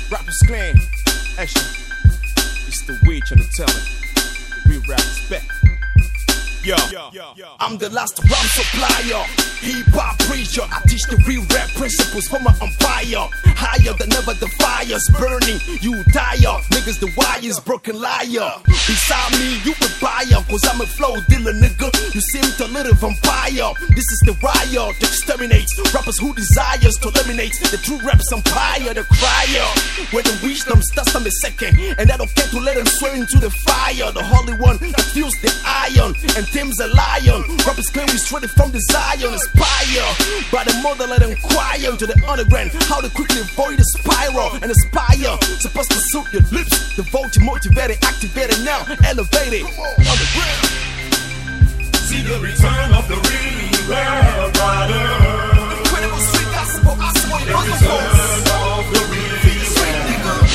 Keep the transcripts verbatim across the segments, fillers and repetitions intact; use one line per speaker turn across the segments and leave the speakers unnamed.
Rappers Clan, actually, it's the witch on the telling. The real rappers back. Yo, I'm the last rhyme supplier, hip-hop preacher. I teach the real rap principles for my empire. Higher than ever, the fire's burning. You tire, niggas the wires, broken liar. Beside me, you a buyer, cause I'm a flow dealer, nigga. You seem to little vampire. This is the riot, exterminates rappers who desires to eliminate the true rap's empire, the crier. Where the wisdom starts on the second, and I don't care to let them swear into the fire. The holy one that fuels the iron, and Tim's a lion. Rappers claim we straight from the Zion. Aspire by the mother, let them inquire into the underground. How to quickly avoid the spiral and aspire. Supposed to suit your lips. The vote you motivated, activated now, elevated on the ground.
See the return of the real rap rider.
Incredible sweet gospel, I swear it was the
return of the real rap.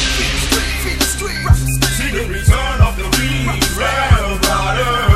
See the return of the real rap rider.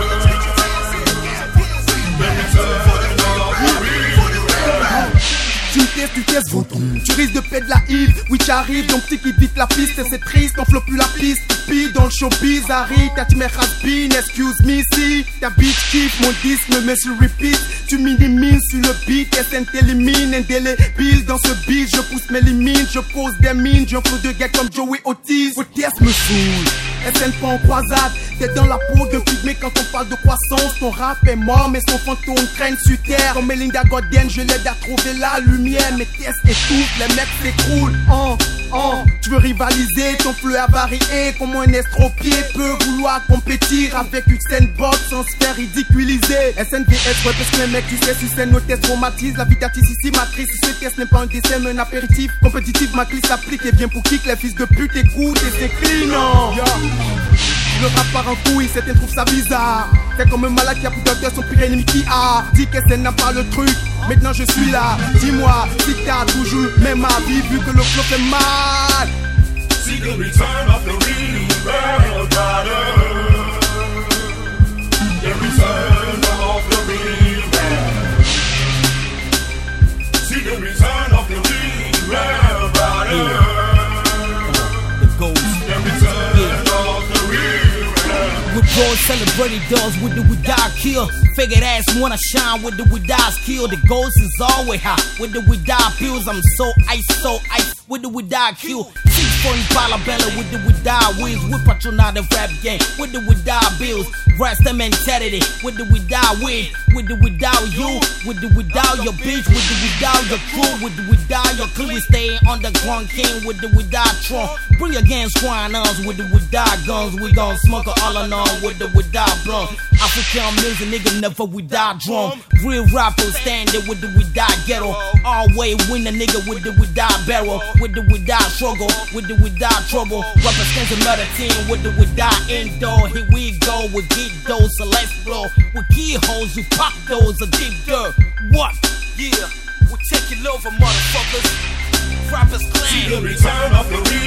Tu me testes, tu testes, tu risques de perdre la Yves. Oui, j'arrive, donc petit qui vite la piste. Et c'est triste, on flotte plus la piste. Puis dans le showbiz, arrive, t'as tu m'es has-been. Excuse me si ta bitch kiffe mon disque, me met sur repeat. Tu minimises sur le beat, S N t'élimine. Indélébile dans ce beat, je pousse mes limites. Je pose des mines, j'ai un flow de gars comme Joey Otis. Otis me saoule, S N pas en croisade. T'es dans la peau d'un pygmée quand on parle de croissance. Ton rap est mort, mais son fantôme traîne sur terre. Comme Melinda Godienne, je l'aide à trouver la lumière. Mes tests étouffent, les mecs s'écroulent. Oh, oh, tu veux rivaliser, ton fleu a varié. Comment un estropié peut vouloir compétir avec Usain Bolt sans se faire ridiculiser. S N V S, ouais, parce que les mecs, tu sais, si c'est nos tests traumatisent. La vitatis ici, matrice, ce test n'est pas un décès, mais un apéritif. Compétitif, ma clique s'applique et vient pour kick. Les fils de pute écoutent et s'inclinent. Yeah. Le rap part en couille, certains trouvent ça bizarre. C'est comme un malade qui a plus d'auteur, son pire ennemi qui a dit que ça n'a pas le truc. Maintenant je suis là, dis-moi si t'as toujours même avis vu que le flow fait mal.
See the return of the real rap rider. The return of the real rap. See the return of the real rap rider.
The ghost.
The return of the real rap.
With broad celebrated dogs, with the we die kill. Figured ass wanna shine with the we die kill. The ghost is always high with the we die pills. I'm so ice, so ice with the we die kill. Six for Impala Bella with the we die wheels. We patronize the rap game with the we die bills. Rasta mentality with the we die with. With the we die you, with the we die your bitch, with the we die your crew, with the we die your crew. We stay underground king with the we die Trump. Bring your gang squiners with the we die guns. We gon' smoke a all along with the we die blunt. African music nigga never we die drum. Real rappers standing with the we die ghetto. Always win a nigga with the we die barrel. With the we die struggle, with the we die trouble. Represents another team with the we die indoor. Here we go, we get those, so let's blow. With keyholes, we pop those, a deep dirt. What? Yeah, we take it over, motherfuckers. Rappers Clan.
See the return of the real